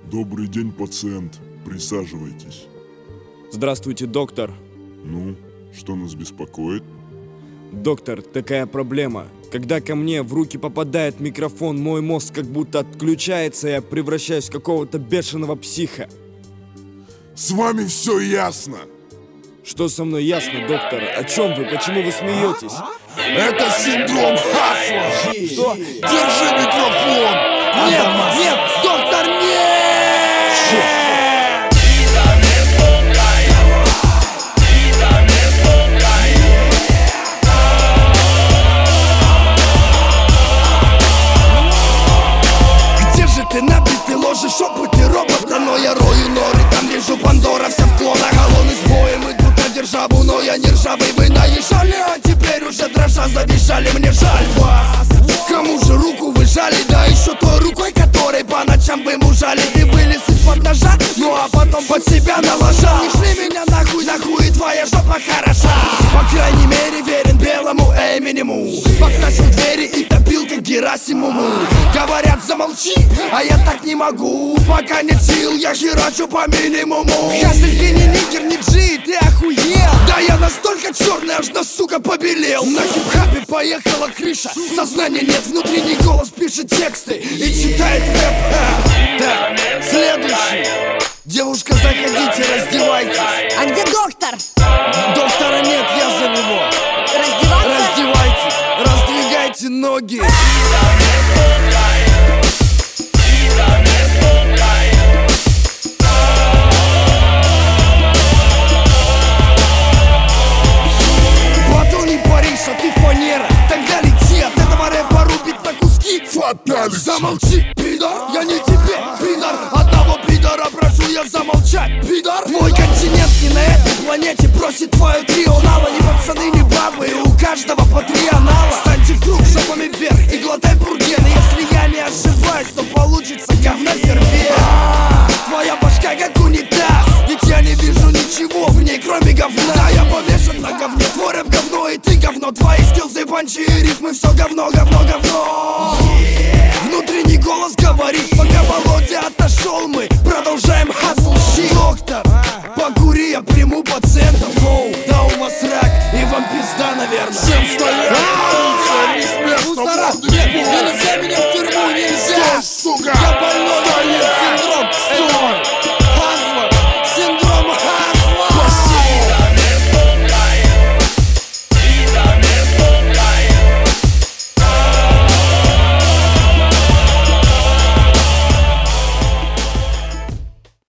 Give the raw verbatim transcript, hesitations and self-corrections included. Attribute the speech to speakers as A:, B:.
A: Добрый день, пациент. Присаживайтесь.
B: Здравствуйте, доктор.
A: Ну, что нас беспокоит?
B: Доктор, такая проблема. Когда ко мне в руки попадает микрофон, мой мозг как будто отключается, и я превращаюсь в какого-то бешеного психа.
A: С вами все ясно.
B: Что со мной ясно, доктор? О чем вы? Почему вы смеетесь?
A: Это синдром Хаффа.
B: Что?
A: Держи микрофон.
B: Нет, нет, доктор, нет!
C: Где же ты, набитый ложишь опыты робота? Но я рою норы, там вижу Пандора вся в клонах. Колонны с боем идут на державу, но я не ржавый. Вы наезжали, а теперь уже дрожа завизжали. Мне жаль вас. Кому же руку вы жали? Да еще той рукой, которой по ночам вы мужали. Ты вылез из-под ножа, ну а потом под себя наложил. Не шли меня нахуй, нахуй, и твоя жопа хороша. По крайней мере верен белому Эминему. Покрасил двери и топил, как Герасимуму. Говорят, замолчи, а я так не могу. Пока нет сил, я херачу по минимуму. Хасль, ты не нигер, не джи, ты охуел. Да я настолько черный, аж до сука побелел. На хип-хапе поехала крыша. Сознания нет, внутренний голос пишет тексты и читает рэп. А, да, следующий. Девушка, заходите, раздевайтесь.
D: А где доктор?
C: Доктора нет, я за него.
D: Раздеваться?
C: Раздевайтесь, раздвигайте ноги. Батл не Париж, а ты фанера. Тогда лети, от этого рэпа рубит на куски.
A: Фаталити.
C: Замолчи, пидор, я не тебе, пидор. Одного пидора прошу я замолчать, пидор. Твой континент не на этой планете просит твое трио. Нало, ни пацаны, ни бабы, и у каждого по три анала. Встаньте в круг жопами вверх и глотай бургены. Если я не ошибаюсь, то получится говно сервер. Твоя башка как унитаз, ведь я не вижу ничего в ней, кроме говна. Да, я повешен на говне, твой рэп говно, и ты говно. Твои скиллзы, панчи и рифмы, все говно, говно, говно. Внутренний голос говорит, пока